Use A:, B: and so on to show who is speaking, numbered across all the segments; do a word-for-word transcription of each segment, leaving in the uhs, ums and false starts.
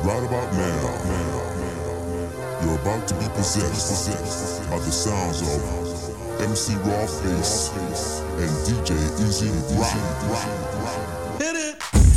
A: Right about now, you're about to be possessed by the sounds of M C Rawface and D J Easy Rock. Hit it!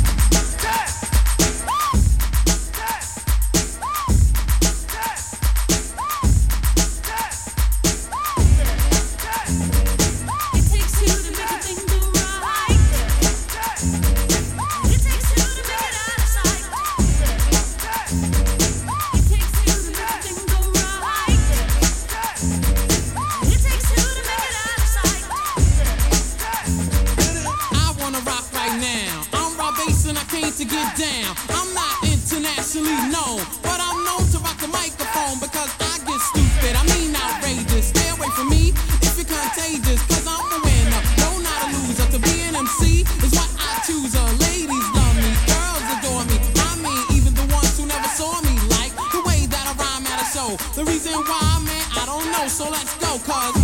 B: To get down, I'm not internationally known, but I'm known to rock the microphone because I get stupid, I mean outrageous. Stay away from me if you're contagious, cause I'm a winner, no not a loser. To be an M C is what I choose. Uh, ladies love me, girls adore me, I mean even the ones who never saw me like the way that I rhyme at a show. The reason why, man, I don't know, so let's go, cause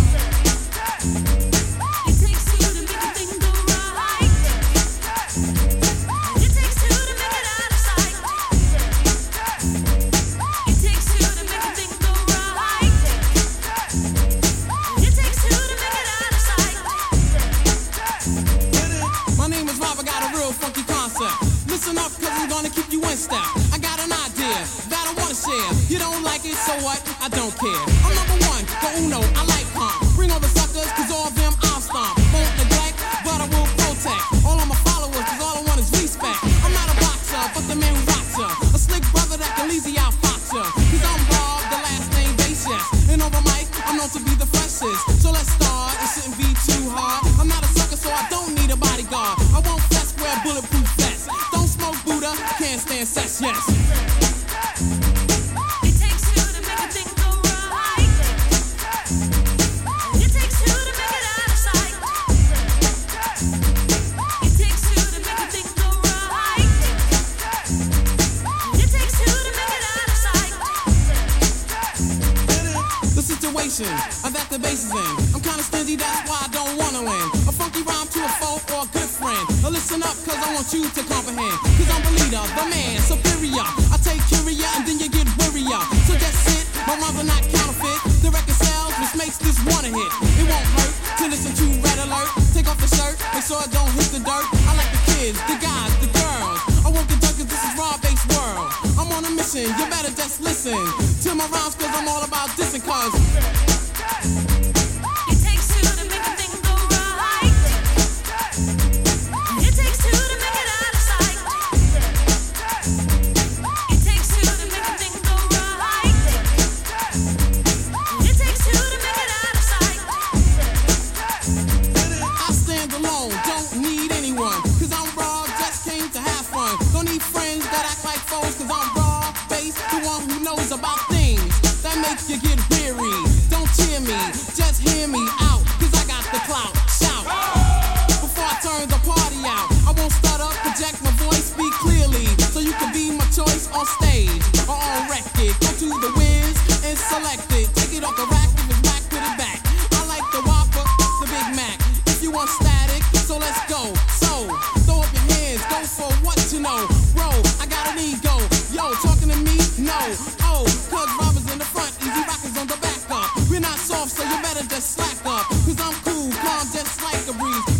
B: listen up, cause I'm gonna keep you in step. I got an idea that I wanna share. You don't like it, so what? I don't care. I'm number one, the uno, I like pump. Bring all the suckers, cause all of them I'll stomp. Won't neglect, but I will protect all of my followers, cause all I want is respect. I'm not a boxer, but the man who rocks her. A slick brother that can easy out fox her. Cause I'm Bob, the last name Basis. And over mic, I'm known to be the freshest. So let's start, it shouldn't be too hard. I'm not a sucker, so I don't need a bodyguard. I won't flex, wear bulletproof vest. Don't smoke Buddha, can't stand sex, yes. It takes two to make a thing go right. It takes two to make it out of sight. It takes two to make a thing go right. It takes two to make it out of sight. The situation that the bass is in, I'm kinda stingy, that's why I don't wanna win. A funky rhyme to a foe or a good friend. Now listen up, cause I want you to comprehend. Cause I'm the leader, the man, superior. I take curia and then you get wearier. So just sit, my rhymes are not counterfeit. The record sells, which makes this one a hit. It won't hurt to listen to Red Alert. Take off the shirt, make sure it don't hit the dirt. I like the kids, the guys, the girls. I won't get done cause this is raw-based world. I'm on a mission, you better just listen to my rhymes cause I'm all about dissing cause it takes two to make a thing go right. It takes two to make it out of sight. It takes two to make a thing go right. It takes two to make it out of sight. I stand alone, don't need anyone, cause I'm raw, just came to have fun. Don't need friends that act like foes, cause I'm raw, based, the one who knows about things that make you get weary. Don't cheer me, just hear me out, cause I got the clout, shout. Before I turn the party out, I won't stutter, project my voice, speak clearly, so you can be my choice on stage or on record. Go to the Wiz and select it, take it off the rack, if it's whack, put it back. I like the Whopper, the Big Mac, if you want static, so let's go. So, throw up your hands, go for what you know. Bro, I got an ego, yo, talking to me? No, oh, cause Robbers in the front, Easy Rockers on the back up. We're not soft, so you better just slack up, cause I'm cool, calm, just like a breeze.